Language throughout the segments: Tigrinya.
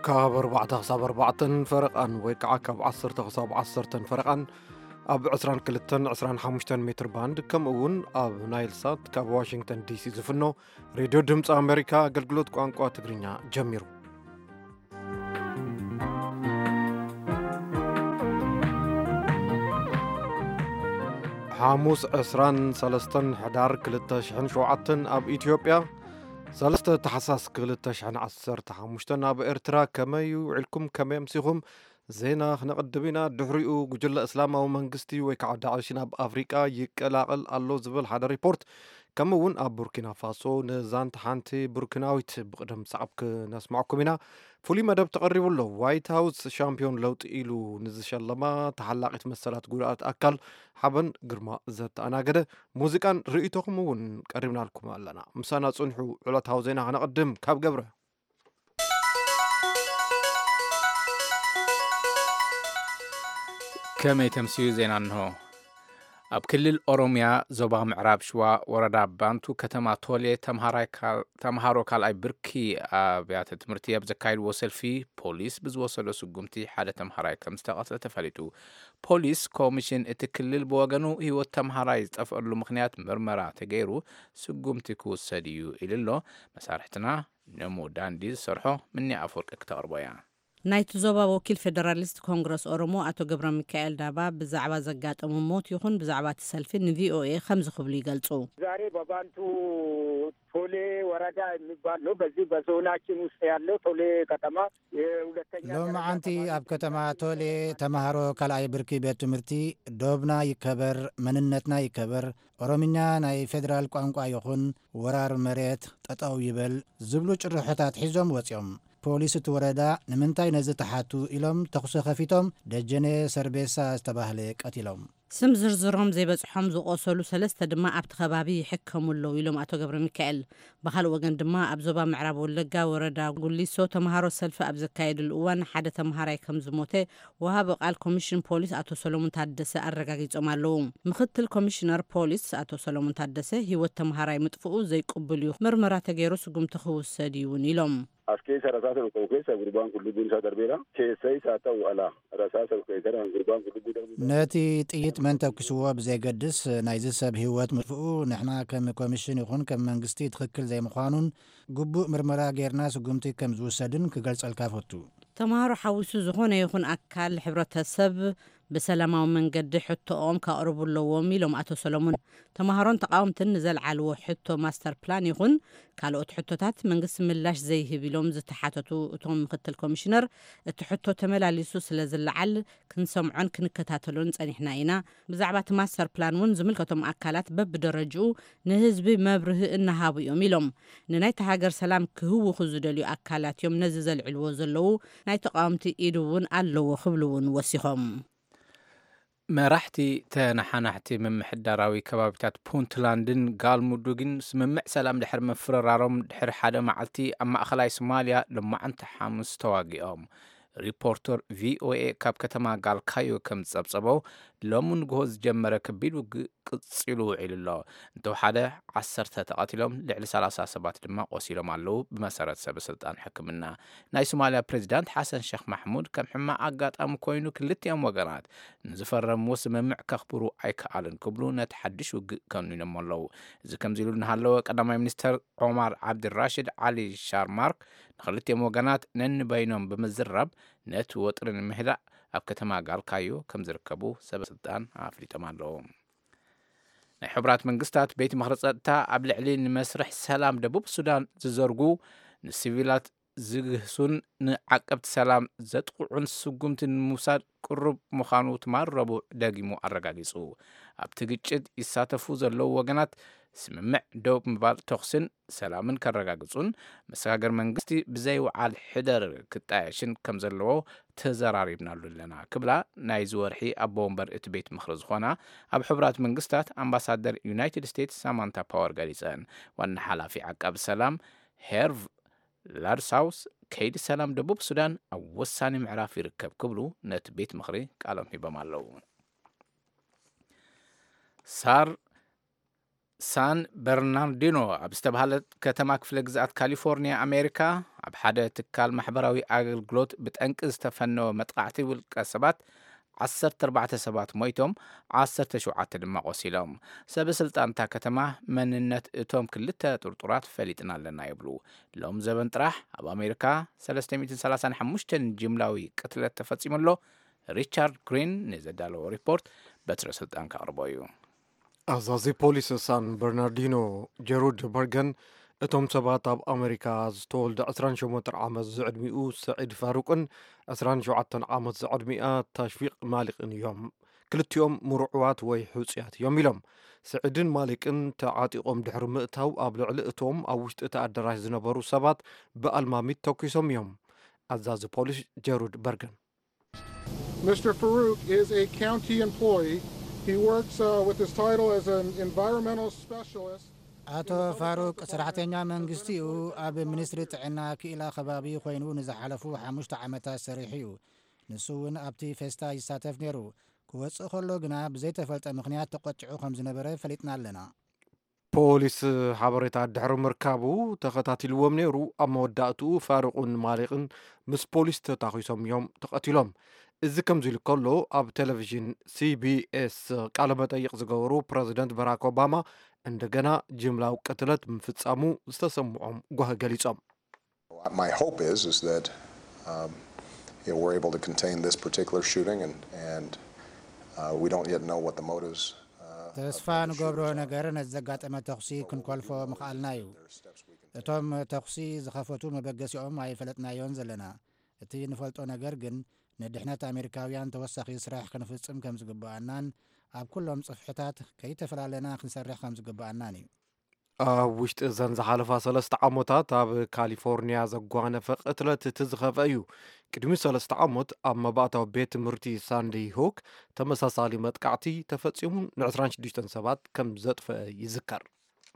ካብ 4 ክሳብ 4 ፈረቓን ወይ ከዓ ካብ 10 ክሳብ 10 ፈረቓን ኣብ 22 25 ሜትር ባንድ ከምኡ ውን ኣብ ናይል ሳት ካብ ዋሽንግተን ዲሲ ዝፍኖ ሬድዮ ድምፂ ኣሜሪካ ኣገልግሎት ቋንቋ ትግርኛ ጀሚሩ። ሐሙስ 23 ሕዳር 2007 ኣብ ኢትዮጵያ 3 ተሓሳስ 2015 ኣብ ኤርትራ ከመይ ውዕልኩም ከመይ ኣምሲኹም ዜና ክነቐድም ኢና። ድሕሪኡ ጉጅለ እስላማዊ መንግስቲ ወይ ከዓ ዳዕሽ ናብ ኣፍሪቃ ይቀላቀል ኣሎ ዝብል ሓደ ሪፖርት ከምኡ ውን ኣብ ቡርኪና ፋሶ ንዛንታ ሓንቲ ቡርኪናዊት ብቅደም ሰዓብ ክነስማዕኩም ኢና። ፍሉይ መደብ ተቐሪቡሎ ዋይት ሃውስ ሻምፒዮን ለውጢ ኢሉ ንዝሸለማ ተሓላቂት መሰላት ጉድኣት ኣካል ሓበን ግርማ ዘተኣናገደ ሙዚቃን ርእይቶኹም እውን ቀሪብናልኩም ኣለና። ምሳና ጽንሑ ዕለታዊ ዜና ክነቐድም ካብ ገብረ ከመይ ተምሲዩ ዜና እንሆ። ኣብ ክልል ኦሮሚያ ዞባ ምዕራብ ሽዋ ወረዳ ባንቱ ከተማ ቶሌ ተምሃሮ ካልኣይ ብርኪ ኣብያተ ትምህርቲ ኣብ ዘካይድዎ ሰልፊ ፖሊስ ብዝወሰዶ ስጉምቲ ሓደ ተምሃራይ ከም ዝተቐትለ ተፈሊጡ። ፖሊስ ኮሚሽን እቲ ክልል ብወገኑ ህይወት ተምሃራይ ዝጠፍአሉ ምክንያት ምርመራ ተገይሩ ስጉምቲ ክውሰድ እዩ ኢሉ ኣሎ። መሳርሕትና ነሞ ዳንዲ ዝሰርሖ ምኒ ኣፈወርቂ ክተቕርቦ እያ። ናይቲ ዞባ ወኪል ፌደራሊስት ኮንግረስ ኦሮሞ አቶ ገብረ ሚካኤል ዳባ ብዛዕባ ዘጋጠሙ ሞት ይኹን ብዛዕባ ተሰልፊ ንቪኦኤ ከምዚ ክብሉ ይገልጹ። ዛሬ በባንቱ ቶሌ ወረዳ የሚባል ነው። በዚህ በዞናችን ውስጥ ያለው ቶሌ ከተማ የሁለተኛ ሎማዓንቲ ኣብ ከተማ ቶሌ ተምሃሮ ካልኣይ ብርኪ ቤት ትምህርቲ ዶብና ይከበር መንነትና ይከበር ኦሮምኛ ናይ ፌደራል ቋንቋ ይኹን ወራር መሬት ጠጠው ይበል ዝብሉ ጭርሖታት ሒዞም ወፂኦም ፖሊስ እቲ ወረዳ ንምንታይ ነዚ ተሓቱ ኢሎም ተኹሶ ከፊቶም ደጀኔ ሰርቤሳ ዝተባህለ ቀቲሎም ስም ዝርዝሮም ዘይበጽሖም ዝቆሰሉ 3 ድማ ኣብቲ ከባቢ ይሕከሙ ኣለዉ ኢሎም አቶ ገብረ ሚካኤል። ብኻልእ ወገን ድማ ኣብ ዞባ ምዕራብ ወለጋ ወረዳ ጉሊሶ ተምሃሮ ሰልፊ ኣብ ዘካየድሉ እዋን ሓደ ተምሃራይ ከም ዝሞተ ወሃቢ ቃል ኮሚሽን ፖሊስ አቶ ሰሎሞን ታደሰ አረጋጊጾም ኣለዉ። ምክትል ኮሚሽነር ፖሊስ አቶ ሰሎሞን ታደሰ ህይወት ተምሃራይ ምጥፍኡ ዘይቅበሉ እዩ ምርመራ ተገይሩ ስጉምቲ ክውሰድ ይውን ኢሎም። አስኬ ሰራሳተ ነው ከሰ ጉርባን ኩሉ ቢንሳ ደርቤራ ከሰይ ሳተው አላ ረሳሰ ከሰራ ጉርባን ኩሉ ቢደር ነቲ ጥይት መን ተኩስዎ ብዘይገድስ ናይዚ ሰብ ህይወት ምጥፍኡ ንሕና ከም ኮሚሽን ይኹን ከም መንግስቲ ትክክል ዘይምዃኑን ግቡእ ምርመራ ጌርና ስጉምቲ ከም ዝውሰድን ክገልጸልካ ፈቱ። ተምሃሮ ሓዊሱ ዝኾነ ይኹን ኣካል ሕብረተሰብ ብሰላማዊ መንገዲ ሕቶኦም ካቕርቡ ኣለዎም ኢሎም አቶ ሰሎሞን ተምሃሮን ተቃወምትን ንዘለዓልዎ ሕቶ ማስተር ፕላን ይኹን ካልኦት ሕቶታት መንግስቲ ምላሽ ዘይህብ ኢሎም ዝተሓተቱ እቶም ምክትል ኮሚሽነር እቲ ሕቶ ተመላሊሱ ስለ ዝለዓል ክንሰምዖን ክንከታተሎን ጸኒሕና ኢና። ብዛዕባ እቲ ማስተር ፕላን እውን ዝምልከቶም ኣካላት በብደረጅኡ ንህዝቢ መብርህ እናሃቡ እዮም ኢሎም ንናይቲ ሃገር ሰላም ክህውኹ ዝደልዩ ኣካላት እዮም ነዚ ዘልዕልዎ ዘለዉ ናይ ተቃወምቲ ኢዱ እውን ኣለዎ ክብሉ እውን ወሲኾም። መራሕቲ ተናሓናሕቲ ምምሕዳራዊ ከባቢታት ፑንትላንድን ጋልሙዱግን ስምምዕ ሰላም ድሕሪ ምፍርራሮም ድሕሪ ሓደ መዓልቲ ኣብ ማእኸላይ ሶማልያ ልማዓንቲ ሓሙስ ተዋጊኦም። ሪፖርተር ቪኦኤ ካብ ከተማ ጋልካዮ ከም ዝጸብጸቦ ሎሚ ንግሆ ዝጀመረ ከቢድ ውግእ ቅጺሉ ውዒሉ ኣሎ። እንተወሓደ 10 ተቐቲሎም ልዕሊ 30 ሰባት ድማ ቆሲሎም ኣለዉ ብመሰረት ሰበስልጣን ሕክምና። ናይ ሶማልያ ፕሬዚዳንት ሓሰን ሼክ ማሕሙድ ከም ሕማቅ ኣጋጣሚ ኮይኑ ክልቲኦም ወገናት ንዝፈረምዎ ስምምዕ ከኽብሩ ኣይከኣልን ክብሉ ነቲ ሓድሽ ውግእ ከኒኖም ኣለዉ። እዚ ከምዚ ኢሉ እናሃለወ ቀዳማይ ሚኒስተር ዑመር ዓብድራሽድ ዓሊ ሻርማርክ ንክልቲኦም ወገናት ነንበይኖም ብምዝራብ ነቲ ወጥሪ ንምሕዳእ ኣብ ከተማ ጋልካዮ ከም ዝርከቡ ሰበስልጣን ኣፍሊጦም ኣለዉ። ናይ ሕቡራት መንግስታት ቤት ምክሪ ጸጥታ ኣብ ልዕሊ ንመስርሕ ሰላም ደቡብ ሱዳን ዝዘርጉ ንሲቪላት ዝግህሱን ንዓቀብቲ ሰላም ዘጥቁዑን ስጉምቲ ንምውሳድ ቅሩብ ምዃኑ ትማል ረቡዕ ደጊሙ ኣረጋጊጹ። ኣብቲ ግጭት ይሳተፉ ዘለዉ ወገናት ስምምዕ ደው ምባል ተኽስን ሰላምን ከረጋግጹን መሰጋገር መንግስቲ ብዘይወዓል ሕደር ክጣየሽን ከም ዘለዎ ተዘራሪብናሉ ኣለና ክብላ ናይ ዝወርሒ ኣቦ ወንበር እቲ ቤት ምክሪ ዝኾና ኣብ ሕቡራት መንግስታት ኣምባሳደር ዩናይትድ ስቴትስ ሳማንታ ፓወር ገሊፀን። ዋና ሓላፊ ዓቃቢ ሰላም ሄርቭ ላድሳውስ ከይዲ ሰላም ደቡብ ሱዳን ኣብ ወሳኒ ምዕራፍ ይርከብ ክብሉ ነቲ ቤት ምክሪ ቃሎም ሂቦም ኣለዉ። ሳን በርናርዲኖ ኣብ ዝተባሃለት ከተማ ክፍለ ግዝኣት ካሊፎርኒያ ኣሜሪካ ኣብ ሓደ ትካል ማሕበራዊ ኣገልግሎት ብጠንቂ ዝተፈነወ መጥቃዕቲ ውልቀ ሰባት 14 ሰባት ሞይቶም 17 ድማ ቆሲሎም ሰበስልጣንታ ከተማ መንነት እቶም ክልተ ጥርጡራት ፈሊጥና ኣለና ይብሉ ሎም ዘበን ጥራሕ ኣብ ኣሜሪካ 335 ጅምላዊ ቅትለት ተፈጺሙሎ ሪቻርድ ግሪን ንዘዳለዎ ሪፖርት በትረ ስልጣን ካቕርቦ እዩ ኣዛዚ ፖሊስ ሳን በርናርዲኖ ጀሩድ በርገን እቶም ሰባት ኣብ ኣሜሪካ ዝተወልደ 28 ዓመት ዝዕድሚኡ ሰዒድ ፋሩቅን 27 ዓመት ዝዕድሚኣ ታሽፊቅ ማሊቅን እዮም ክልቲኦም ምሩዕዋት ወይ ሕውፅያት እዮም ኢሎም ሰዒድን ማሊቅን ተዓጢቆም ድሕሪ ምእታው ኣብ ልዕሊ እቶም ኣብ ውሽጢ እቲ ኣዳራሽ ዝነበሩ ሰባት ብኣልማሚት ተኪሶም እዮም ኣዛዚ ፖሊስ ጀሩድ በርገን Mr. Farouk is a county employee. He works with his title as an environmental specialist. ኣቶ ፋሩቅ ሰራሕተኛ መንግስቲ እዩ ኣብ ሚኒስትሪ ጥዕና ክኢላ ከባቢ ኮይኑ ንዝሓለፉ 5 ዓመታት ሰሪሑ እዩ ንሱ እውን ኣብቲ ፌስታ ይሳተፍ ነይሩ ክወፅእ ከሎ ግና ብዘይተፈልጠ ምክንያት ተቆጭዑ ከም ዝነበረ ፈሊጥና ኣለና ፖሊስ ሓበሬታ ድሕሪ ምርካቡ ተኸታቲልዎም ነይሩ ኣብ መወዳእትኡ ፋሩቅን ማሊቅን ምስ ፖሊስ ተታኺሶም እዮም ተቐቲሎም እዚ ከምዚ ኢሉ ከሎ ኣብ ቴሌቪዥን ሲቢኤስ ቃለ መጠይቅ ዝገበሩ ፕሬዚደንት ባራክ ኦባማ እንደገና ጅምላው ቅትለት ምፍጻሙ ዝተሰምዖም ጓህ ገሊጾም My hope is that we're able to contain this particular shooting and we don't yet know what the motives ተስፋ ንገብሮ ነገር ነዘጋጠመ ተኽሲ ክንኮልፎ ምኽኣልና እዩ እቶም ተኽሲ ዝኸፈቱ መበገሲኦም ኣይፈለጥናዮን ዘለና እቲ ንፈልጦ ነገር ግን ንድሕነት ኣሜሪካውያን ተወሳኺ ስራሕ ክንፍጽም ከም ዝግባአናን ኣብ ኩሎም ጽፍሕታት ከይተፈላለና ክንሰርሕ ከም ዝግባአናን እዩ ኣብ ውሽጢ እዘን ዝሓለፋ 3 ዓመታት ኣብ ካሊፎርኒያ ዘጓነፈ ቅትለት እቲ ዝኸፈ እዩ ቅድሚ 3 ዓመት ኣብ መባእታዊ ቤት ትምህርቲ ሳንዲ ሆክ ተመሳሳሊ መጥቃዕቲ ተፈጺሙ ን26 ሰባት ከም ዘጥፍአ ይዝከር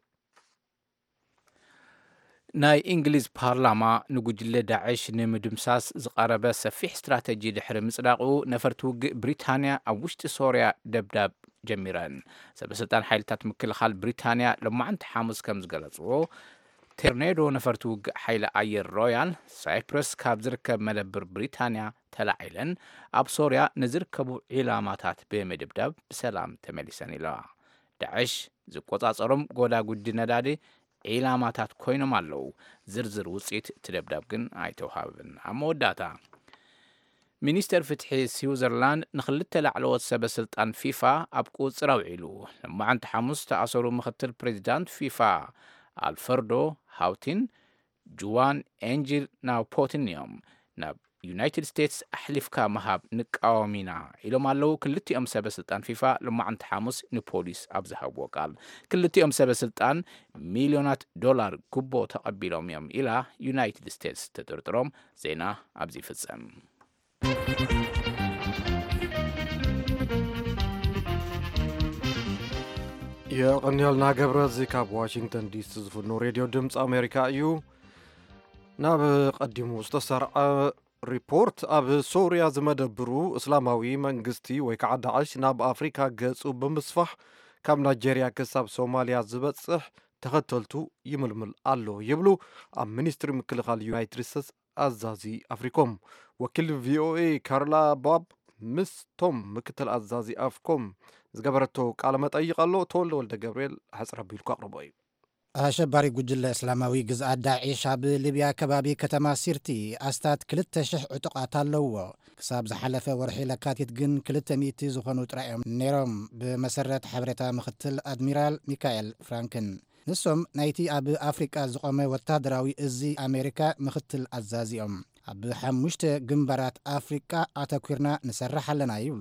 ናይ እንግሊዝ ፓርላማ ንጉጅለ ዳዕሽ ንምድምሳስ ዝቐረበ ሰፊሕ ስትራቴጂ ድሕሪ ምጽዳቑ ነፈርቲ ውግእ ብሪታንያ ኣብ ውሽጢ ሶርያ ደብዳብ ጀሚረን ሰበስልጣን ሓይልታት ምክልኻል ብሪታንያ ለማዓንቲ ሓሙስ ከም ዝገለጽዎ ቴርኔዶ ነፈርቲ ውግእ ሓይሊ ኣየር ሮያል ሳይፕረስ ካብ ዝርከብ መለብር ብሪታንያ ተላዒለን ኣብ ሶርያ ንዝርከቡ ዒላማታት ብምድብዳብ ብሰላም ተመሊሰን ኢለዋ ዳዕሽ ዝቆጻጸሮም ጎዳጉዲ ነዳዲ ዒላማታት ኮይኖም ኣለዉ ዝርዝር ውፅኢት ትደብዳብ ግን ኣይተውሃብን ኣብ መወዳእታ ሚኒስተር ፍትሒ ስዊዘርላንድ ንክልተ ላዕለዎት ሰበስልጣን ፊፋ ኣብ ቁፅር ኣውዒሉ ለማዓንቲ ሓሙስ ተኣሰሩ ምክትል ፕሬዚዳንት ፊፋ ኣልፈርዶ ሃውቲን ጁዋን ኤንጅል ናፖትን እዮም ናብ ዩናይትድ ስቴትስ ኣሕሊፍካ መሃብ ንቃወሚና ኢሎም ኣለዉ ክልቲኦም ሰበስልጣን ፊፋ ለማዓንቲ ሓሙስ ንፖሊስ ኣብ ዝሃብዎ ቃል ክልቲኦም ሰበስልጣን ሚልዮናት ዶላር ጉቦ ተቐቢሎም እዮም ኢላ ዩናይትድ ስቴትስ ተጠርጥሮም ዜና ኣብዚ ይፍጸም የቀኒልና ገብረ እዚ ካብ ዋሽንግተን ዲሲ ዝፍኖ ሬድዮ ድምፂ ኣሜሪካ እዩ ናብ ቀዲሙ ዝተሰርዐ ሪፖርት ኣብ ሶርያ ዝመደብሩ እስላማዊ መንግስቲ ወይ ከዓ ዳዕሽ ናብ ኣፍሪካ ገጹ ብምስፋሕ ካብ ናይጀርያ ክሳብ ሶማልያ ዝበጽሕ ተኸተልቱ ይምልምል ኣሎ ይብሉ ኣብ ሚኒስትሪ ምክልኻል ዩናይትድ ስቴትስ ኣዛዚ ኣፍሪኮም ወኪል ቪኦኤ ካርላ ባብ ምስ ቶም ምክትል ኣዛዚ ኣፍኮም ዝገበረቶ ቃለ መጠይቅ ኣሎ ተወልደ ወልደ ገብርኤል ሓፅረ ቢልኩ ኣቅርቦ እዩ ኣሸባሪ ጉጅለ እስላማዊ ግዝኣት ዳዒሽ ኣብ ሊብያ ከባቢ ከተማ ሲርቲ ኣስታት 2,000 ዕጡቃት ኣለዎ ክሳብ ዝሓለፈ ወርሒ ለካቲት ግን 200 ዝኾኑ ጥራዮም ነይሮም ብመሰረት ሓበሬታ ምክትል ኣድሚራል ሚካኤል ፍራንክን ንሶም ናይቲ ኣብ ኣፍሪቃ ዝቆመ ወታደራዊ እዚ ኣሜሪካ ምክትል ኣዛዚኦም ኣብ 5 ግንባራት ኣፍሪቃ ኣተኲርና ንሰርሕ ኣለና ይብሉ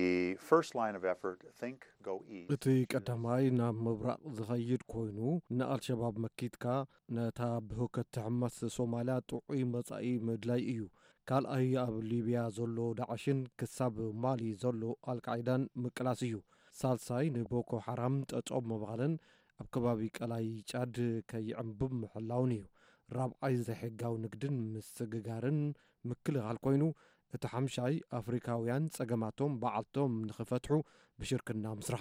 እቲ ቀዳማይ ናብ ምብራቕ ዝኸይድ ኮይኑ ንኣልሸባብ መኪትካ ነታ ብህውከት ትሕመስ ሶማልያ ጥዑይ መጻኢ ምድላይ እዩ ካልኣይ ኣብ ሊብያ ዘሎ ዳዕሽን ክሳብ ማሊ ዘሎ ኣልቃዒዳን ምቅላስ እዩ ሳልሳይ ንቦኮ ሓራም ጠጾም ምባልን ኣብ ከባቢ ቀላይ ጫድ ከይዕንብብ ምሕላውን እዩ ራብዓይ ዘይሕጋዊ ንግድን ምስግጋርን ምክልኻል ኮይኑ እቲ ሓምሻይ ኣፍሪካውያን ጸገማቶም በዓልቶም ንኽፈትሑ ብሽርክና ምስራሕ እዩ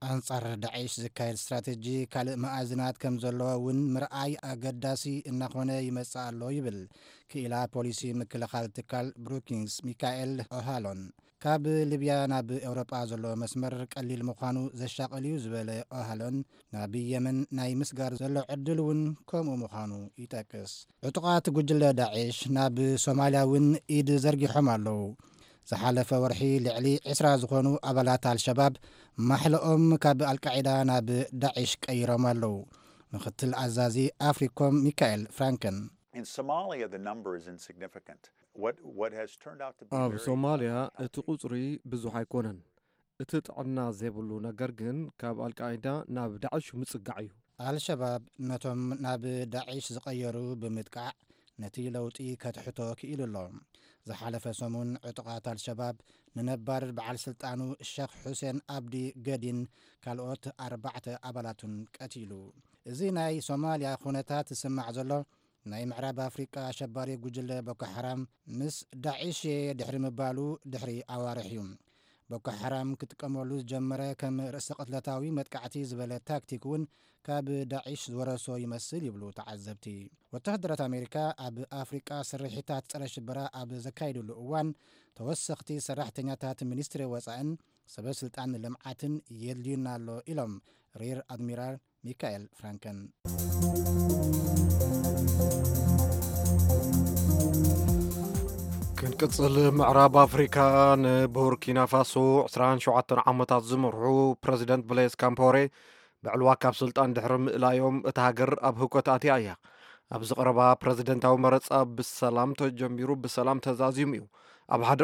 أنصار داعش زكاير استراتيجي كالئ مآزنات كم زلوون مرأي أقداسي إنخونا يمسع الله يبل كإلا بوليسي مكلخال تكال بروكينز ميكائيل أوهالون كاب ليبيا ناب أوروبا زلو مسمر قليل مخانو زشاقليو زبالي أوهالون ناب يمن ناي مسقار زلو عدلون كومو مخانو يتاكس عطقات قجل داعش ناب سومالياون إيد زرقي حمالو زحالف ورحي لعلي عسرا زخونو أبلات الشباب محلقهم كاب القاعدة ناب داعش كيرمالو مختل عزازي أفريكوم ميكائيل فرانكن. In Somalia, the number is insignificant. What has turned out to be ኣብ ሶማልያ እቲ ቁጽሪ ብዙሕ ኣይኮነን እቲ ጥዕና ዘይብሉ ነገር ግን ካብ ኣልቃይዳ ናብ ዳዕሽ ምጽጋዕ እዩ አልሸባብ ነቶም ናብ ዳዕሽ ዝቀየሩ ብምጥቃዕ ነቲ ለውጢ ከትሕቶ ክኢሉ ኣሎም ዝሓለፈ ሰሙን ዕጡቃት አልሸባብ ንነባር በዓል ስልጣኑ ሼክ ሁሴን አብዲ ገዲን ካልኦት 4 ኣባላቱን ቀቲሉ እዚ ናይ ሶማልያ ኩነታት ዝስማዕ ዘሎ ናይ ምዕራብ አፍሪቃ አሸባሪ ጉጅለ ቦኮ ሐራም ምስ ዳዕሽ ድሕሪ ምባሉ ድሕሪ ኣዋርሕ እዩ ቦኮ ሐራም ክትቀመሉ ጀመረ ከም ርእሰ ቅትለታዊ መጥቃዕቲ ዝበለ ታክቲክ እውን ካብ ዳዕሽ ዝወረሶ ይመስል ይብሉ ተዓዘብቲ ወታደራት አሜሪካ ኣብ ኣፍሪቃ ስርሒታት ፀረ ሽበራ ኣብ ዘካይድሉ እዋን ተወሰኽቲ ሰራሕተኛታት ሚኒስትሪ ወፃእን ሰበስልጣን ልምዓትን የድልዩና ኣሎ ኢሎም ሪር አድሚራል ሚካኤል ፍራንከን ክንቅጽል ምዕራብ ኣፍሪካ ንቡርኪና ፋሶ 27 ዓመታት ዝመርሑ ፕረዚደንት ብሌዝ ካምፖሬ ብዕልዋ ካብ ስልጣን ድሕሪ ምእላዮም እታ ሃገር ኣብ ህውከት ኣትያ እያ ኣብ ዝቐረባ ፕረዚደንታዊ መረፃ ብሰላም ተጀሚሩ ብሰላም ተዛዚሙ እዩ ኣብ ሓደ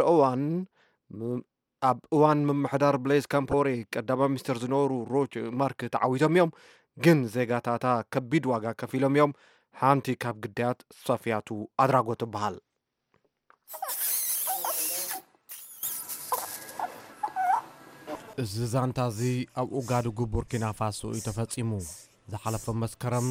እዋን ምምሕዳር ብሌዝ ካምፖሬ ቀዳማይ ሚኒስትር ዝነበሩ ሮች ማርክ ተዓዊቶም እዮም ግን ዜጋታታ ከቢድ ዋጋ ከፊሎም እዮም ሓንቲ ካብ ግዳያት ሰፊያቱ ኣድራጎ ትበሃል እዚ ዛንታ እዚ ኣብ ኡጋዱጉ ቡርኪና ፋሶ እዩ ተፈጺሙ ዝሓለፈ መስከረም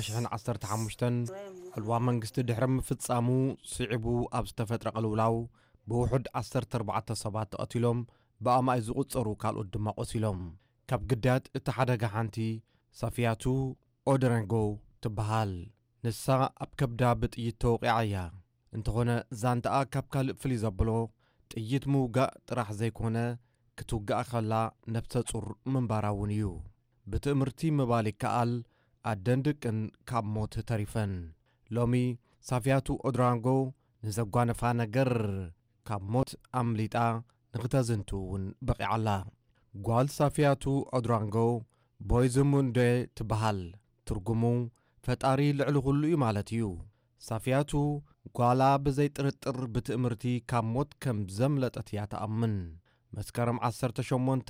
2015 ዕልዋ መንግስቲ ድሕሪ ምፍጻሙ ስዒቡ ኣብ ዝተፈጥረ ቅልውላው ብውሑድ 14 ሰባት ተቐቲሎም ብኣማይ ዝቝጸሩ ካልኦት ድማ ቆሲሎም ካብ ግዳያት እቲ ሓደጋ ሓንቲ ሰፊያቱ ኦድረንጎ ትበሃል ንሳ ኣብ ከብዳ ብጥይት ተወቂዓ እያ እንተኾነ ዛንታኣ ካብ ካልእ ፍልይ ዘብሎ ጥይት ምውጋእ ጥራሕ ዘይኮነ ክትውጋእ ኸላ ነብሰ ጹር ምንባራ እውን እዩ ብትእምርቲ ምባል ይከኣል ኣደን ድቅን ካብ ሞት ተሪፈን ሎሚ ሳፊያቱ ኦድራንጎ ንዘጓነፋ ነገር ካብ ሞት ኣምሊጣ ንኽተዝንቱ እውን በቂዓላ ጓል ሳፊያቱ ኦድራንጎ ቦይዝሙንዴ ትበሃል ትርጉሙ ፈጣሪ ልዕሊ ኩሉ እዩ ማለት እዩ ሳፊያቱ ጓላ ብዘይ ጥርጥር ብትእምርቲ ካብ ሞት ከም ዘምለጠት እያ ተኣምን መስከረም 18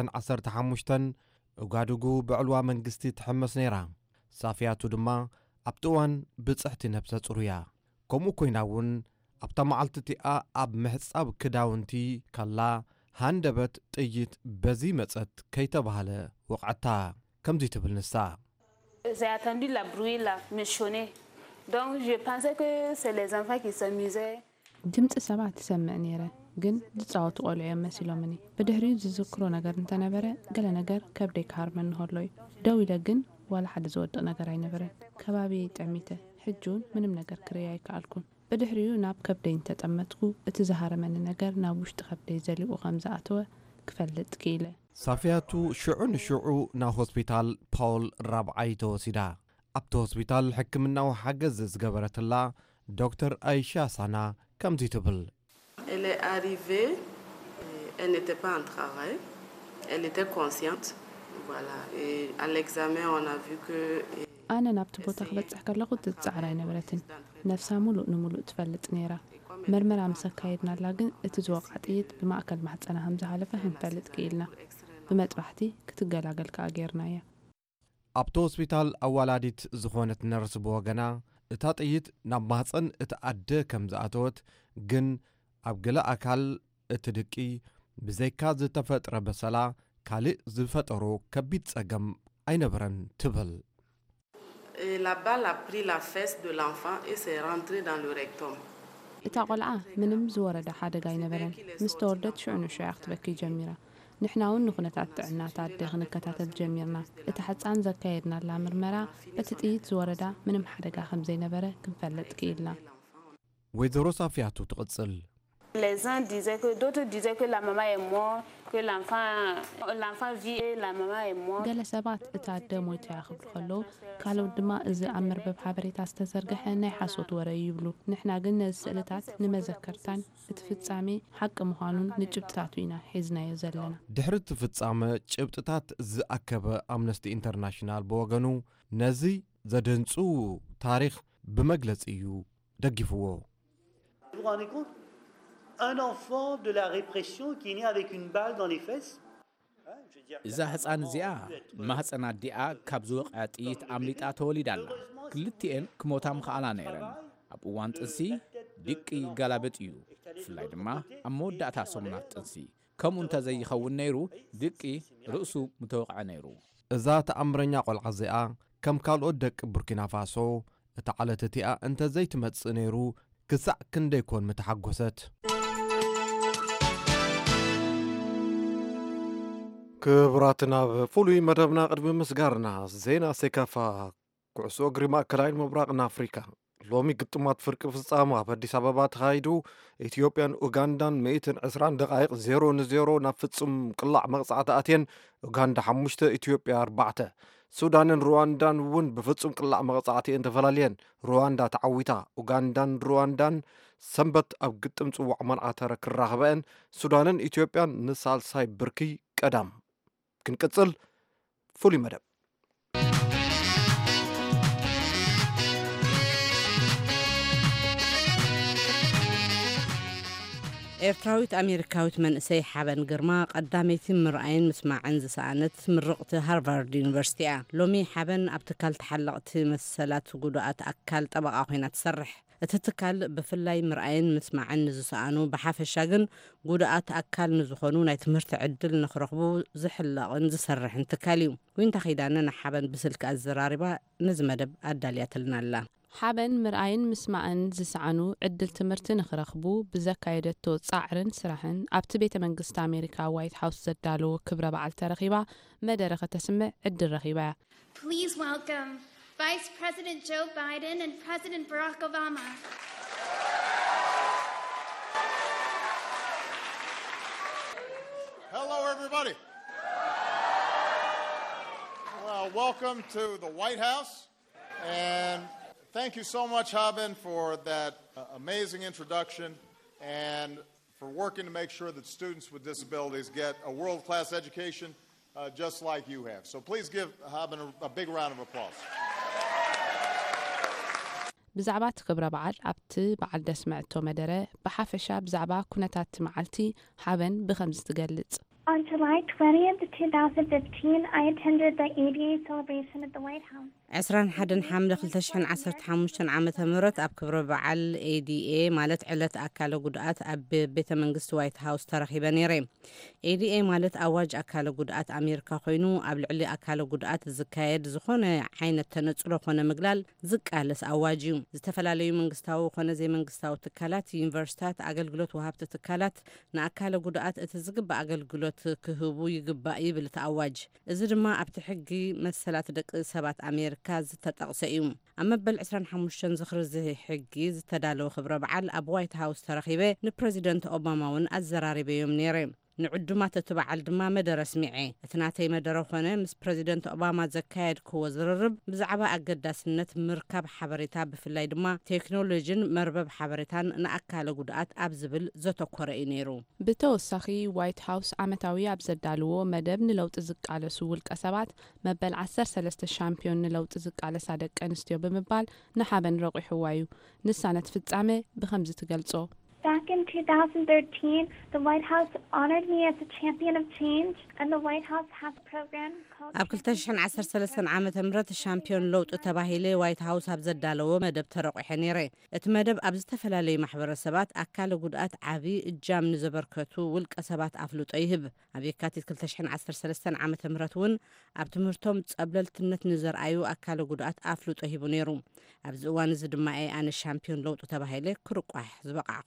2015 ኡጋዱጉ ብዕልዋ መንግስቲ ትሕመስ ነይራ ሳፊያቱ ድማ ኣብቲ እዋን ብፅሕቲ ነብሰ ጹር እያ ከምኡ ኮይና እውን ኣብታ መዓልቲ እቲኣ ኣብ ምሕጻብ ክዳውንቲ ከላ ሃንደበት ጥይት በዚ መፀት ከይተባሃለ ወቕዓታ ከምዚ ትብል ንሳ J'ai attendu la bruit là, me chonner. Donc je pensais que c'est les enfants qui s'amusaient. ድምፂ ሰባት ትሰምዕ ነይረ ግን ዝፃወቱ ቆልዑ እዮም መሲሎምኒ ብድሕሪኡ ዝዝክሮ ነገር እንተነበረ ገለ ነገር ከብደይ ክሃርመኒ ከሎ እዩ ደው ኢለ ግን ዋላ ሓደ ዝወድቕ ነገር ኣይነበረን ከባቢ ጠሚተ ሕጂውን ምንም ነገር ክርያ ኣይከኣልኩን ብድሕሪኡ ናብ ከብደይ እንተጠመጥኩ እቲ ዝሃረመኒ ነገር ናብ ውሽጢ ከብደይ ዘሊቑ ከም ዝኣተወ ክፈልጥ ክኢለ ሳፊያቱ ሽዑ ንሽዑ ናብ ሆስፒታል ፓውል ራብዓይ ተወሲዳ ኣብቲ ሆስፒታል ሕክምናዊ ሓገዝ ዝገበረትላ ዶክተር አይሻ ሳና ከምዚ ትብል Elle est arrivée, elle n'était pas en travail, elle était consciente, voilà. Et à l'examen, on a vu que... ኣነ ናብቲ ቦታ ክበፅሕ ከለኹ ትፃዕራ ኣይነበረትን ነፍሳ ሙሉእ ንሙሉእ ትፈልጥ ነይራ መርመራ ምስ ኣካየድናላ ግን እቲ ዝወቕዓ ጥይት ብማእከል ማሕፀና ከም ዝሓለፈ ክንፈልጥ ክኢልና ብመጥባሕቲ ክትገላገል ከዓ ጌርና እያ ኣብቲ ሆስፒታል ኣዋላዲት ዝኾነት ነርስ ብወገና እታ ጥይት ናብ ማህፀን እቲ ኣደ ከም ዝኣተወት ግን ኣብ ገለ ኣካል እቲ ድቂ ብዘይካ ዝተፈጥረ በሰላ ካልእ ዝፈጠሮ ከቢድ ፀገም ኣይነበረን ትብል La balle a pris la fesse de l'enfant et s'est rentrée dans le rectum. እታ ቆልዓ ምንም ዝወረዳ ሓደጋ ኣይነበረን ምስ ተወልደት ሽዑ ንሽዑ ክትበኪ ጀሚራ نحنا ون نخنتات تعناتات دخنكتات جميرنا اتحصان زكايدنا لا مرمرا بتتيت زوردا من محدقا خمزي نبره كنفلت كيلنا ويدرو صافياتو تقصل Les uns disaient que d'autres disaient que la maman est morte, que l'enfant vit et la maman est morte. قال سبات اتعدموا يتاخذ خلو قالوا دما إذا أمر بحبريتا استزرقح ناي حاسوت ورا يبلو نحنا قلنا السئلتات نمذكرتان اتفتسامي حق مخانون نجبتاتوينا حيزنا يزلنا دحرت تفتسامي جبتات زأكب أمنستي انترناشنال بوغنو نزي زدنسو تاريخ بمجلس إيو دقفوه. Un enfant de la répression qui est né avec une balle dans les fesses. إذا حصان زيا ما حصنا ديا كابزوق عطيت أمليتا توليدالا كلتين كموتام خالا نيرن أبو وان تنسي ديكي غالابت يو فلاي دما أمود داتا سومنات تنسي كم انت زي خون نيرو ديكي رأسو متوقع نيرو إذا تأمرنيا قلع زيا كم كال أدك بوركينا فاسو تعالتتيا انت زي تمتس نيرو كسع كنده يكون متحقوست كبراتنا فولي مدبنا قدم مسقارنا زينا سيكافا كعسو قريما كلاين مبراقنا أفريكا لومي قطمات فرق فصامة برديس أبابا تخايدو إثيوبيان أوغاندان 120 دقائق 0-0 نفتسم قلع مقصعة آتين أوغاندا حموشتا إثيوبيا 4 سودان رواندا ون بفتسم قلع مقصعة انتفالاليين رواندا تعويتا أوغاندان رواندا سنبت أو قطم صوع منعة كالراهبين سودان إثيوبيان نسال ساي بركي قدام كنقصل فولي مدب ኤርትራዊት ኣሜሪካዊት መንእሰይ ሓበን ግርማ ቀዳመይቲ ምርኣይን ምስማዕን ዝሰኣነት ምርቕቲ ሃርቫርድ ዩኒቨርሲቲ እያ ሎሚ ሓበን ኣብ ትካል ተሓለቕቲ መሰላት ጉዱኣት ኣካል ጠበቓ ኮይና ትሰርሕ እቲ ትካል ብፍላይ ምርኣይን ምስማዕን ንዝሰኣኑ ብሓፈሻ ግን ጉዱኣት ኣካል ንዝኾኑ ናይ ትምህርቲ ዕድል ንኽረኽቡ ዝሕለቕን ዝሰርሕን ትካል እዩ ወይንታ ኺዳነ ንሓበን ብስልኪ ኣዘራሪባ ነዚ መደብ ኣዳልያትልና ኣላ ሓበን ምርኣይን ምስማዕን ዝሰዓኑ ዕድል ትምህርቲ ንኽረኽቡ ብዘካየደቶ ጻዕርን ስራሕን ኣብቲ ቤተ መንግስቲ ኣሜሪካ ዋይት ሃውስ ዘዳለዎ ክብረ በዓል ተረኺባ መደረ ከተስምዕ ዕድል ረኺባ እያ Please welcome Vice President Joe Biden and President Barack Obama. Hello, everybody. Well, welcome to the White House, and thank you so much, Haben, for that amazing introduction and for working to make sure that students with disabilities get a world-class education just like you have. So please give Haben a big round of applause. ብዛዕባ ክብረ በዓል ኣብቲ በዓል ደስመዕቶ መደረ ብሓፈሻ ብዛዕባ ኩነታት መዓልቲ ሓበን ብኸምዚ ትገልጽ On July 20th, 2015, I attended the ADA celebration at the White House. 21 حمله 2015 ዓመተ ምህረት ኣብ ክብረ በዓል ADA ማለት ዕለት ኣካለ ጉድኣት ኣብ ቤተ መንግስቲ ዋይት ሃውስ ተረኺበ ነይረ ADA ማለት ኣዋጅ ኣካለ ጉድኣት ኣሜሪካ ኮይኑ ኣብ ልዕሊ ኣካለ ጉድኣት ዝካየድ ዝኾነ ዓይነት ተነጽሎ ኮነ ምግላል ዝቃለስ ኣዋጅ እዩ ዝተፈላለዩ መንግስታዊ ኮነ ዘይመንግስታዊ ትካላት ዩኒቨርሲቲታት ኣገልግሎት ወሃብቲ ትካላት ንኣካለ ጉድኣት እቲ ዝግባእ ኣገልግሎት ክህቡ ይግባእ ይብል ተኣዋጅ እዚ ድማ ኣብቲ ሕጊ መሰላት ደቂ ሰባት ኣሜሪካ ዝተጠቕሰ እዩ ኣብ መበል 25 ዝኽሪ ሕጊ ዝተዳለወ ክብረ በዓል ኣብ ዋይት ሃውስ ተረኺበ ንፕሬዚደንት ኦባማ ውን ኣዘራሪበዮም ነይረ ንዕዱማት እቲ በዓል ድማ መደረ ስሚዐ እቲ ናተይ መደረ ኾነ ምስ ፕሬዚደንት ኦባማ ዘካየድ ክዎ ዝርርብ ብዛዕባ ኣገዳስነት ምርካብ ሓበሬታ ብፍላይ ድማ ቴክኖሎጂን መርበብ ሓበሬታን ንኣካለ ጉድኣት ኣብ ዝብል ዘተኮረ እዩ ነይሩ ብተወሳኺ ዋይት ሃውስ ዓመታዊ ኣብ ዘዳልዎ መደብ ንለውጢ ዝቃለሱ ውልቀ ሰባት መበል 13 ሻምፒዮን ንለውጢ ዝቃለሳ ደቂ ኣንስትዮ ብምባል ንሓበን ረቂሕዋ እዩ ንሳነት ፍጻሜ ብኸምዚ ትገልጾ Back in 2013, the White House honored me as a champion of change, and the White House has a program called... ኣብ 2013 ዓመተ ምህረት ሻምፒዮን ለውጢ ተባሂለ ዋይት ሃውስ ኣብ ዘዳለዎ መደብ ተረቂሐ ነይረ እቲ መደብ ኣብ ዝተፈላለዩ ማሕበረሰባት ኣካለ ጉድኣት ዓቢ እጃም ንዘበርከቱ ውልቀ ሰባት ኣፍልጦ ይህብ ኣብ የካቲት 2013 ዓመተ ምህረት ውን ኣብ ትምህርቶም ጸብለልትነት ንዘርኣዩ ኣካለ ጉድኣት ኣፍልጦ ሂቡ ነይሩ ኣብዚ እዋን እዚ ድማ ኣነ ሻምፒዮን ለውጢ ተባሂለ ክርቋሕ ዝበቃዕኩ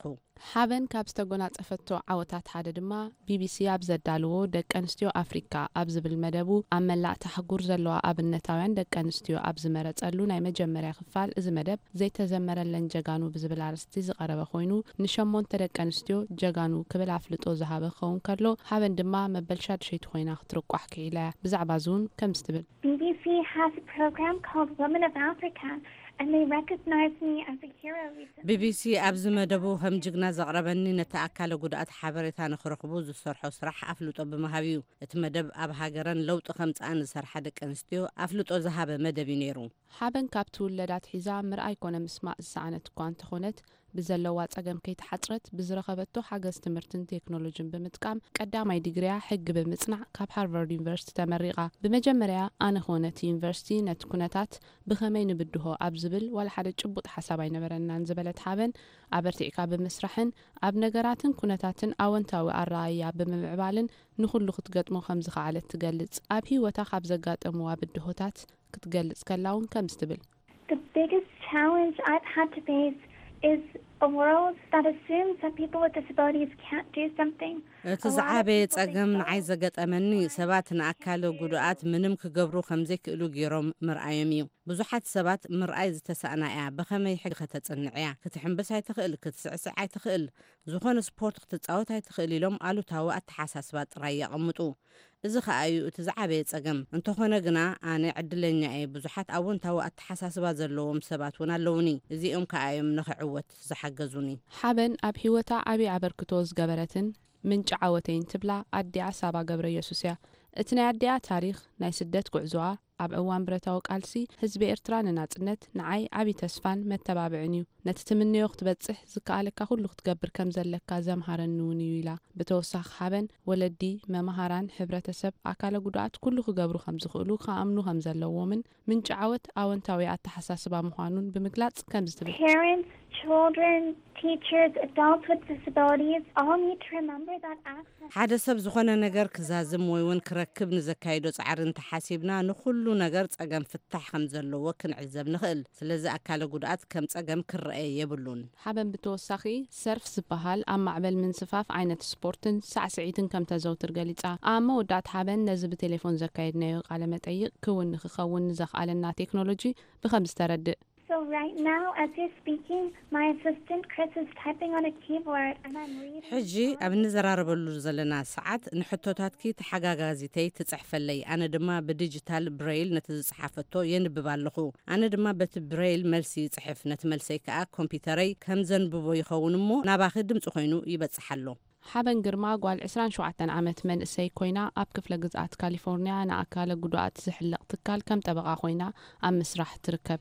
ሓበን ካብ ዝተጎናጸፈቶ ዓወታት ሓደ ድማ ቢቢሲ ኣብ ዘዳልዎ ደቂ ኣንስትዮ ኣፍሪካ ኣብ ዝብል መደቡ ኣብ መላእቲ ሓጉር ዘለዋ ኣብነታውያን ደቂ ኣንስትዮ ኣብ ዝመረጸሉ ናይ መጀመርያ ክፋል እዚ መደብ ዘይተዘመረለን ጀጋኑ ብዝብል ኣርእስቲ ዝቐረበ ኮይኑ ንሸሞንተ ደቂ ኣንስትዮ ጀጋኑ ክብል ኣፍልጦ ዝሃበ ክኸውን ከሎ ሓበን ድማ መበል 6 ኮይና ክትርቋሕ ክኢላ ብዛዕባ ዙን ከም ዝትብል BBC has a program called Women of Africa. And they recognized me as a hero recently. BBC ኣብዚ መደቡ ከም ጅግና ዘቕረበኒ ነቲ ኣካለ ጉድኣት ሓበሬታ ንኽረኽቡ ዝሰርሖ ስራሕ ኣፍልጦ ብምሃብ እዩ። እቲ መደብ ኣብ ሃገረን ለውጢ ከምፃን ዝሰርሓ ደቂ ኣንስትዮ ኣፍልጦ ዝሃበ መደብ እዩ ነይሩ። ሓበን ካብቲ ውለዳት ሒዛ ምርኣይ ኮነ ምስማዕ ዝሰዓነት እኳ እንተኾነት ብዘለዋ ፀገም ከይተሓፅረት ብዝረኸበቶ ሓገዝ ትምህርትን ቴክኖሎጂን ብምጥቃም ቀዳማይ ዲግሪያ ሕጊ ብምጽናዕ ካብ ሃርቫርድ ዩኒቨርሲቲ ተመሪቓ ብመጀመርያ ኣነ ኾነቲ ዩኒቨርሲቲ ነቲ ኩነታት ብኸመይ ንብድሆ ኣብ ዝብል ዋላ ሓደ ጭቡጥ ሓሳብ ኣይነበረናን ዝበለት ሓበን ኣበርቲዕካ ብምስራሕን ኣብ ነገራትን ኩነታትን ኣወንታዊ ኣረኣያ ብምምዕባልን ንኹሉ ክትገጥሞ ከም ዝኸዓለት ትገልጽ። ኣብ ሂወታ ካብ ዘጋጠምዋ ብድሆታት ክትገልጽ ከላውን ከም ዝትብል The biggest challenge I've had to face is a world that assumes that people with disabilities can't do something. እቲ ዝዓበየ ፀገም ንዓይ ዘገጠመኒ ሰባት ንኣካለ ጉድኣት ምንም ክገብሩ ከምዘይክእሉ ገይሮም ምርኣዮም እዩ። ብዙሓት ሰባት ምርኣይ ዝተሳእና እያ ብኸመይ ሕጊ ከተፅንዕ እያ ክትሕንበስ ኣይትኽእል ክትስዕስዕ ኣይትኽእል ዝኾነ ስፖርት ክትፃወት ኣይትኽእል ኢሎም ኣሉታዊ ኣተሓሳስባ ጥራይ የቐምጡ። እዚ ከዓ እዩ እቲ ዝዓበየ ፀገም። እንተኾነ ግና ኣነ ዕድለኛ እየ ብዙሓት ኣወንታዊ ኣተሓሳስባ ዘለዎም ሰባት እውን ኣለውኒ እዚኦም ከዓ እዮም ንኽዕወት ዝሓገዙኒ። ሓበን ኣብ ሂወታ ዓብዪ ኣበርክቶ ዝገበረትን ምንጭ ዓወተይን ትብላ ኣዲኣ ሳባ ገብረ ኢየሱስ እያ። እቲ ናይ ኣዲኣ ታሪክ ናይ ስደት ጉዕዞዋ ኣብ እዋን ብረታዊ ቃልሲ ህዝቢ ኤርትራ ንናጽነት ንዓይ ዓብዪ ተስፋን መተባብዕን እዩ። ነቲ ትምንዮ ክትበጽሕ ዝከኣለካ ኩሉ ክትገብር ከም ዘለካ ዘምሃረኒ እውን እዩ ኢላ። ብተወሳኺ ሓበን ወለዲ መምሃራን ሕብረተሰብ ኣካለ ጉድኣት ኩሉ ክገብሩ ከም ዝኽእሉ ከኣምኑ ከም ዘለዎምን ምንጭ ዓወት ኣወንታዊ ኣተሓሳስባ ምዃኑን ብምግላጽ ከም ዝትብል Parents, children, teachers, adults with disabilities all need to remember that access. ሓደ ሰብ ዝኾነ ነገር ክዛዝም ወይ እውን ክረክብ ንዘካይዶ ጻዕሪ እንተሓሲብና ንኹሉ ነገር ፀገም ፍታሕ ከም ዘለዎ ክንዕዘብ ንኽእል። ስለዚ ኣካለ ጉድኣት ከም ፀገም ክረአ የብሉን። ሓበን ብተወሳኺ ሰርፍ ዝበሃል ኣብ ማዕበል ምንስፋፍ ዓይነት ስፖርትን ሳዕስዒትን ከም ተዘውትር ገሊጻ። ኣብ መወዳእታ ሓበን ነዚ ብቴሌፎን ዘካየድናዮ ቃለ መጠይቕ ክውን ንኽኸውን ንዘኽኣለና ቴክኖሎጂ ብኸም ዝተረድእ So right now, as you're speaking, my assistant Chris is typing on a keyboard and I'm reading. ሕጂ ኣብ ንዘራረበሉ ዘለና ሰዓት ንሕቶታትኪ ተሓጋጋዚተይ ትጽሕፈለይ ኣነ ድማ ብዲጂታል ብሬይል ነቲ ዝጽሓፈቶ የንብብ ኣለኹ። ኣነ ድማ በቲ ብሬይል መልሲ ይጽሕፍ ነቲ መልሰይ ከዓ ኮምፒውተረይ ከም ዘንብቦ ይኸውን እሞ ናባኺ ድምፂ ኮይኑ ይበጽሕ ኣሎ። ሓበን ግርማ ጓል 27 ዓመት መንእሰይ ኮይና ኣብ ክፍለ ግዝኣት ካሊፎርኒያ ንኣካለ ጉድኣት ዝሕልቕ ትካል ከም ጠበቓ ኮይና ኣብ ምስራሕ ትርከብ።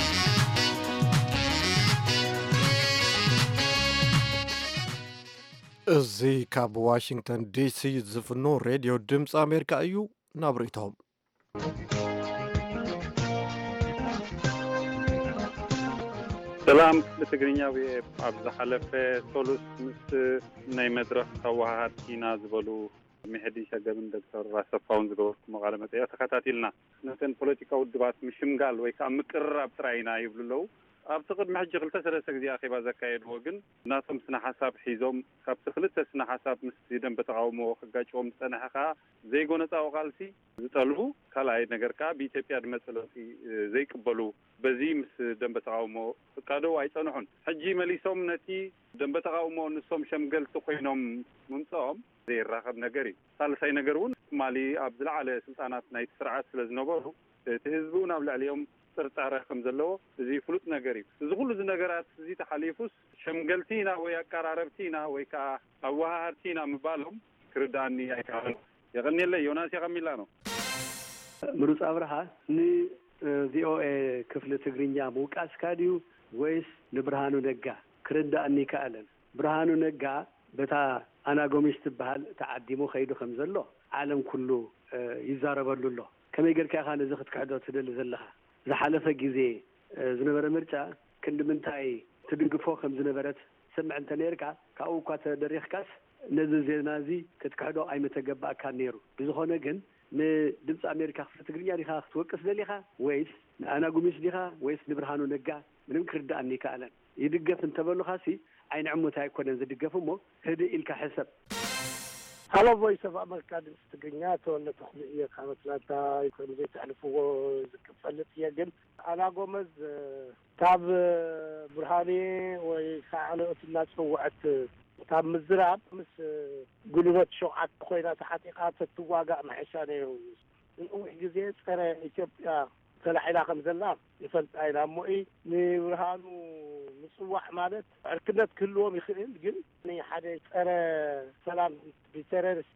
እዚ ካብ ዋሽንግተን ዲሲ ዝፍኖ ሬድዮ ድምፂ ኣሜሪካ እዩ። ናብ ርእቶም ሰላም ብትግርኛ ኣብ ዝሓለፈ ሶሉስ ምስ ናይ መድረክ ተዋሃድቲ ኢና ዝበሉ መሄዲ ሸገብን ዶክተር ራሰፋውን ዝገበርኩ መቃለ መጠይቅ ተከታቲልና ነተን ፖለቲካ ውድባት ምሽምጋል ወይ ከዓ ምቅርራብ ጥራይና ይብሉለው ኣብቲ ቅድሚ ሕጂ 2-3 ግዜ ኣኼባ ዘካየድዎ ግን ናቶም ስነ ሓሳብ ሒዞም ካብቲ 2 ስነ ሓሳብ ምስ ደንበ ተቃውሞ ክጋጭዎም ዝፀንሐ ከዓ ዘይጎነፃዊ ቃልሲ ዝጠልቡ ካልኣይ ነገር ከዓ ብኢትዮጵያ ድመፅለውቲ ዘይቅበሉ በዚ ምስ ደንበ ተቃውሞ ፍቃዶ ኣይፀንሑን። ሕጂ መሊሶም ነቲ ደንበ ተቃውሞ ንሶም ሸምገልቲ ኮይኖም ምምፅኦም ዘይራኸብ ነገር እዩ። ሳልሳይ ነገር እውን ማሊ ኣብ ዝለዓለ ስልጣናት ናይቲ ስርዓት ስለ ዝነበሩ እቲ ህዝቢ እውን ኣብ ልዕሊኦም ጥርጣረ ከም ዘለዎ እዚ ፍሉጥ ነገር እዩ። እዚ ኩሉ ነገራት እዚ ተሓሊፉስ ሸምገልቲና ወይ ኣቀራረብቲና ወይ ከዓ ኣዋሃድቲና ምባሎም ክርዳእኒ ኣይከኣልን። የቀኒለ ዮናስ የቀሚላ ነው ምሩፅ አብርሃ ቪኦኤ ክፍለ ትግርኛ ምውቃስ ካድዩ ወይስ ንብርሃኑ ነጋ ክርዳእኒ ከኣለን? ብርሃኑ ነጋ በታ ኣናጎሚስ ትበሃል ተዓዲሙ ከይዱ ከም ዘሎ ዓለም ኩሉ ይዛረበሉ ኣሎ። ከመይ ጌርካ ኢኻ ነዚ ክትክሕዶ ትደሊ ዘለኻ? ዝሓለፈ ግዜ ዝነበረ ምርጫ ክንዲ ምንታይ ትድግፎ ከም ዝነበረት ሰምዕ እንተ ነርካ ካብኡ እኳ ተደሪኽካስ ነዚ ዜና እዚ ክትክሕዶ ኣይመተገባእካ ነይሩ። ብዝኾነ ግን ንድምፂ ኣሜሪካ ክፍለ ትግርኛ ዲኻ ክትወቅስ ደሊኻ ወይስ ንኣናጉሚስ ዲኻ ወይስ ንብርሃኑ ነጋ? ምንም ክርዳእኒ ከኣለን። ይድገፍ እንተበሉኻሲ ዓይን ዕሙት ኣይኮነን ዝድገፍ እሞ ህድእ ኢልካ ሕሰብ ሃሎ ቮይስ ኦፍ ኣሜሪካ ድምፂ ትግርኛ ተወለተ ክፍሊ እየ ካብ ኣትላንታ ከም ዘይተሕልፍዎ ዝክፈልጥ እየ ግን ኣና ጎመዝ ካብ ብርሃኔ ወይ ካልኦት እናፅውዐት ካብ ምዝራብ ምስ ጉልበት ሸውዓት ኮይና ተሓጢቃ ተትዋጋእ ማሕሻ ነይሩ ንውሕ ግዜ ፀረ ኢትዮጵያ ተላዒላ ከም ዘላ ይፈልጣ ኢና እሞኢ ንብርሃኑ ምፅዋዕ ማለት ዕርክነት ክህልዎም ይኽእል ግን ሓደ ፀረ ሰላም ብቴሮሪስት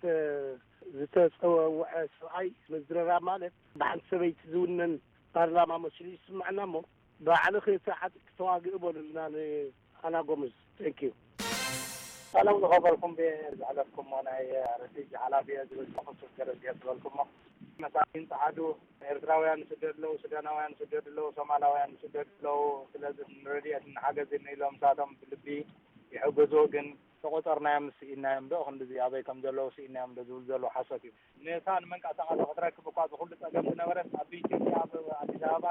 ዝተፀውዐ ሰብኣይ ምዝረራ ማለት ብሓንቲ ሰበይቲ ዝውነን ፓርላማ መስሉ ይስማዕና እሞ ባዕልኺ ተሓጢቅ ተዋግእ በሉልና ንኣና ጎምዝ ቴንኪዩ ሰላም ዝኸበርኩም ብዝሕለፍኩም ናይ ረሲጅ ሓላፊየ ዝብል ተኸሱስ ገረዝየ ዝበልኩሞ መሳኪን ፀዓዱ ኤርትራውያን ስደድ ኣለው ሱዳናውያን ስደድ ኣለው ሶማላውያን ስደድ ኣለው ስለዚ ንረድኤት ንሓገዝኒ ኢሎም ሳቶም ብልቢ ይሕግዙ ግን ተቆፀርናዮም ስኢናዮም ዶ ክንዲዚ ኣበይ ከም ዘለዉ ስኢናዮም ዶ ዝብል ዘሎ ሓሶት እዩ ነታ ንመንቀሳቐሲ ክትረክብ እኳ ዝኩሉ ፀገም ዝነበረት ኣብ ኢትዮጵያ ኣብ ኣዲስ ኣበባ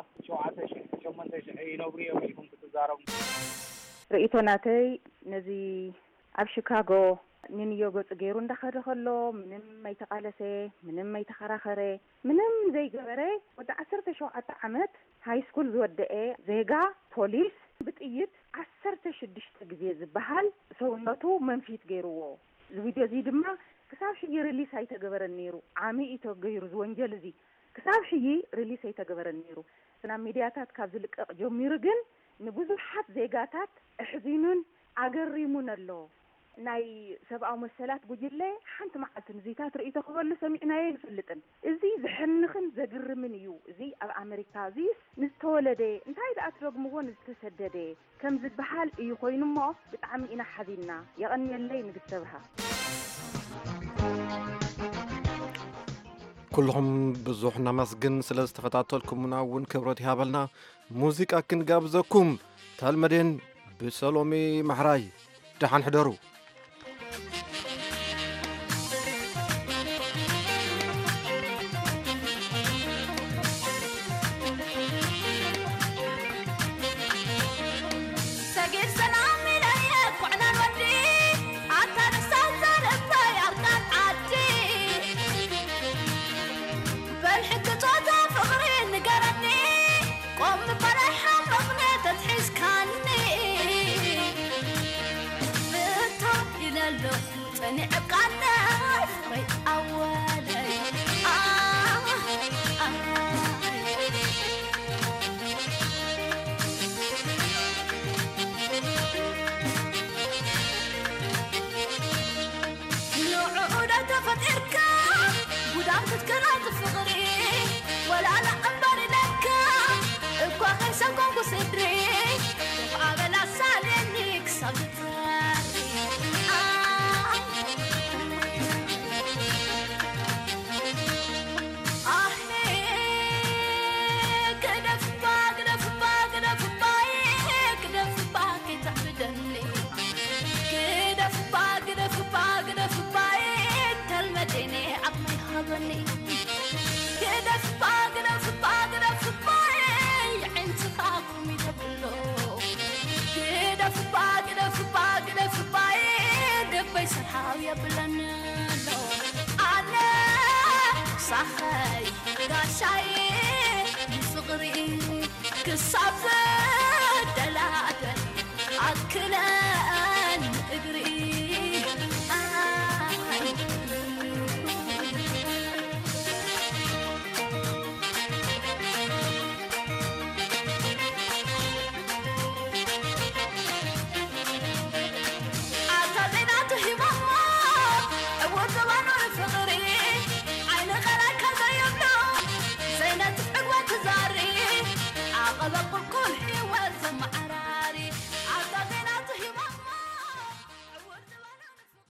7,000 ይነብሩ እዮም ኢልኩም ክትዛረቡ ርእቶ ናተይ ነዚ ኣብ ሺካጎ ንንዮ ገጽ ገይሩ እንዳኸደ ከሎ ምንም ማይተቃለሰ ምንም ማይተኸራኸረ ምንም ዘይገበረ ወደ 17 ዓመት ሃይ ስኩል ዝወደአ ዜጋ ፖሊስ ብጥይት 16 ግዜ ዝበሃል ሰውነቱ መንፊት ገይሩዎ ዝቪድዮ እዚ ድማ ክሳብ ሽይ ሪሊስ ኣይተገበረን ነይሩ ዓሚኢቶ ገይሩ ዝወንጀል እዚ ክሳብ ሽይ ሪሊስ ኣይተገበረን ነይሩ ስና ሚድያታት ካብ ዝልቀቕ ጀሚሩ ግን ንብዙሓት ዜጋታት እሕዚኑን ኣገሪሙን ኣሎ ናይ ሰብኣዊ መሰላት ጉጅለ ሓንቲ መዓልቲ ንዚታት ርእይቶ ክበሉ ሰሚዕናዮ ይፍልጥን እዚ ዝሕንኽን ዘግርምን እዩ እዚ ኣብ ኣሜሪካ እዚ ንዝተወለደ እንታይ ደኣ ትረግምዎ ንዝተሰደደ ከም ዝበሃል እዩ ኮይኑ እሞ ብጣዕሚ ኢና ሓዚና የቐኒየለይ ንግሰብሃ ኩልኩም ብዙሕ ናመስግን ስለ ዝተኸታተልኩምና እውን ክብረት ይሃበልና ሙዚቃ ክንጋብዘኩም ታልመደን ብሰሎሜ ማሕራይ ደሓን ሕደሩ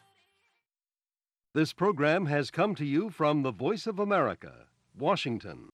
This program has come to you from the Voice of America, Washington.